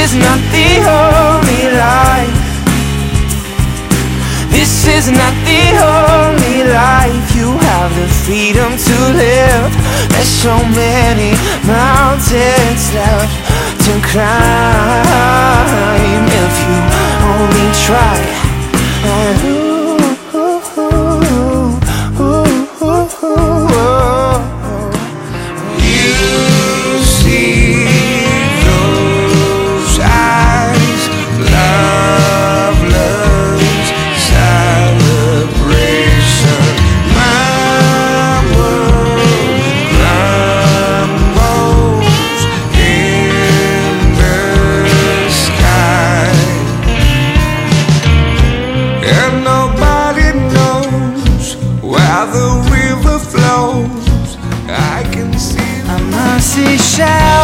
is not the only life. This is not the only life. You have the freedom to live. There's so many mountains left to climb if you only try. Seashell,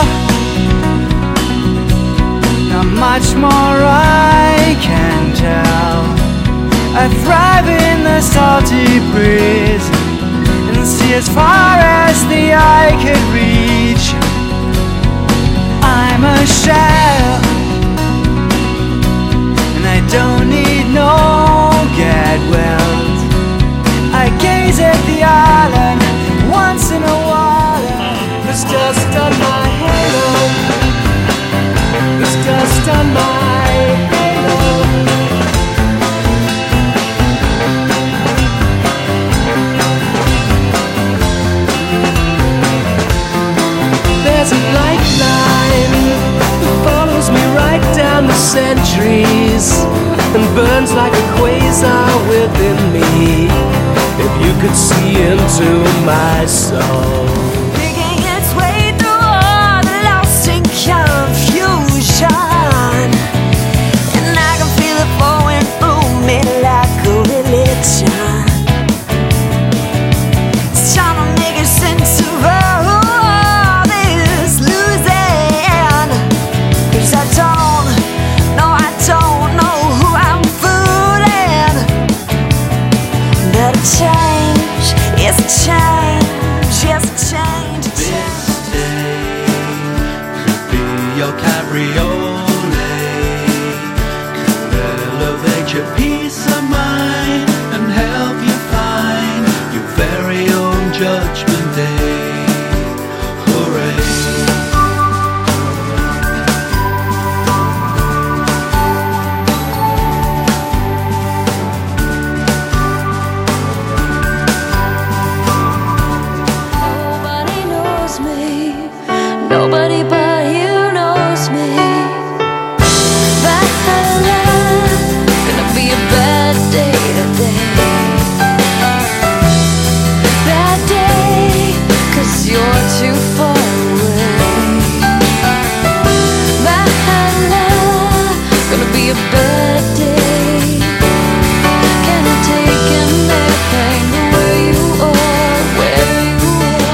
not much more I can tell. I thrive in the salty breeze and see as far as the eye could reach. I'm a shell, and I don't need no get wells. I gaze at the island once in a while. There's dust on my halo. There's dust on my halo. There's a lifeline that follows me right down the centuries and burns like a quasar within me. If you could see into my soul. Your cabriolet could elevate your peace of mind and help you find your very own judgment.